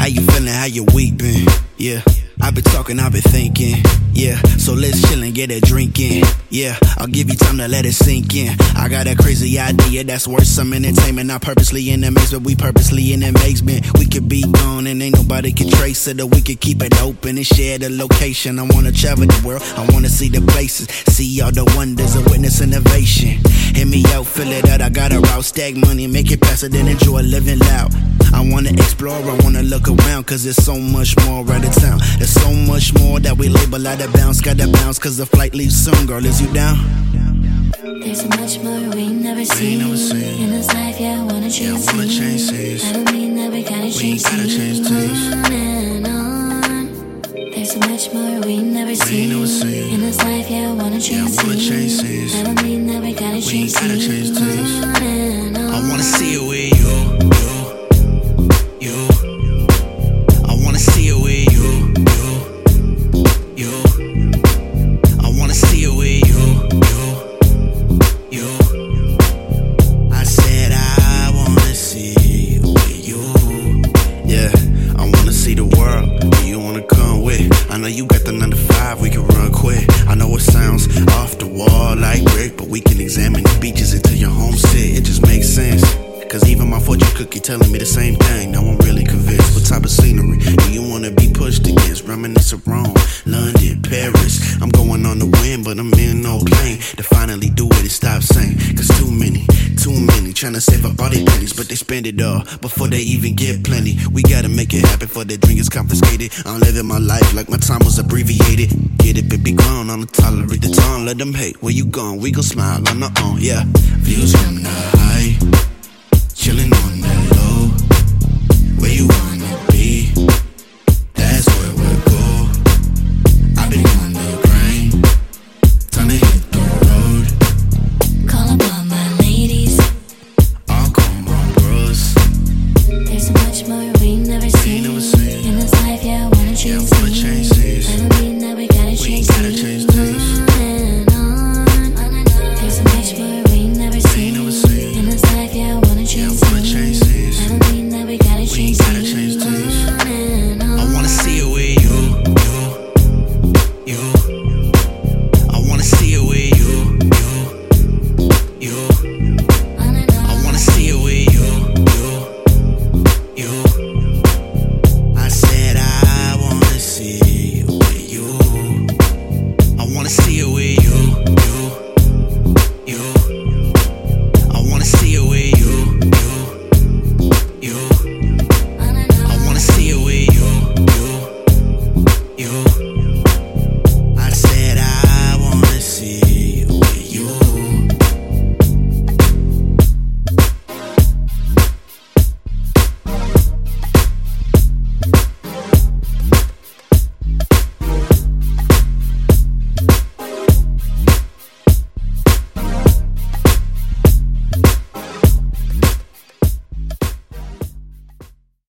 you feeling, how your week been? Yeah, I've been talking, I've been thinking. Yeah, so let's chill and get a drink in. Yeah, I'll give you time to let it sink in. I got a crazy idea that's worth some entertainment. Not purposely in the maze, but we purposely in amazement. We could be gone and ain't nobody can trace it, or we could keep it open and share the location. I wanna travel the world, I wanna see the places, see all the wonders and witness innovation. Hit me out, fill it out, I got a route, stack money, make it faster, then enjoy living loud. I wanna explore, I wanna look around, cause there's so much more out of town. There's so much more that we label out of bounds. Gotta bounce, cause the flight leaves soon, girl, is you down? There's so much more we never seen. In this life, yeah, I wanna change things. I don't mean that we gotta change things. On and on. There's so much more we never seen. In this life, yeah, I wanna change things. I don't mean that we gotta change things. On and on. I wanna see it with you. I wanna see it with you. I wanna see it with you. I said I wanna see it with you. Yeah, I wanna see the world. Do you wanna come with? I know you got the 9 to 5, we can run quick. I know it sounds off the wall like brick, but we can examine the beaches until you're homesick. It just makes sense. Cause even my fortune cookie telling me the same thing. Now I'm really convinced. What type of scenery do you wanna be pushed against? Reminisce of Rome, London, Paris. I'm going on the wind, but I'm in no plane to finally do it and stop saying. Cause too many tryna save up all their pennies, but they spend it all before they even get plenty. We gotta make it happen before their drink is confiscated. I'm living my life like my time was abbreviated. Get it, baby, grown, I'ma tolerate the tone. Let them hate, where you going? We gon' smile on our own, yeah. Views from the high, chillin' on the low, where you wanna be, that's where we'll go. I've been on the grind, time to hit the road. Call up all my ladies. All come on, bros. There's so much more we never seen.